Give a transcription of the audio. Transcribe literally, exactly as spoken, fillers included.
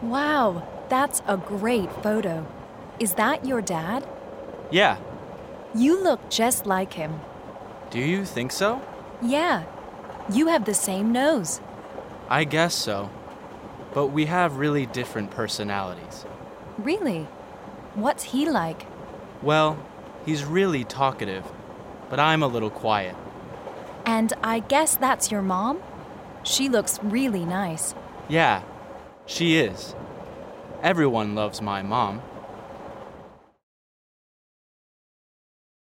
Wow, that's a great photo. Is that your dad? Yeah. You look just like him. Do you think so? Yeah, you have the same nose. I guess so. But we have really different personalities. Really? What's he like? Well, he's really talkative, but I'm a little quiet. And I guess that's your mom? She looks really nice. Yeah, she is. Everyone loves my mom.